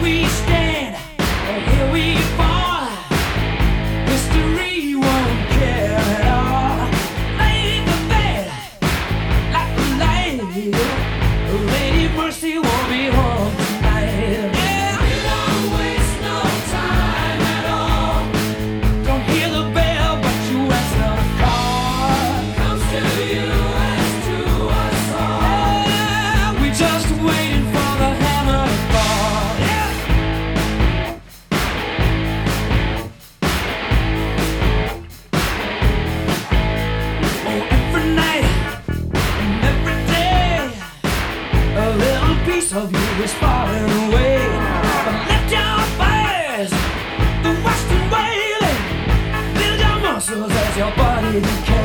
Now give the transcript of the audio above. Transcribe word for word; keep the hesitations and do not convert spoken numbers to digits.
we stand, and here we fall. History won't care at all. Lay the bed like a light. Lady Mercy won't be home tonight. Yeah, we won't waste no time at all. Don't hear the bell, but you answer the call. Comes to you as to us all. Yeah, we just waiting for the hammer to fall. Yeah. Oh, every night and every day, a little piece of you is falling away. But lift your fires, the western wailing, build your muscles as your body decays.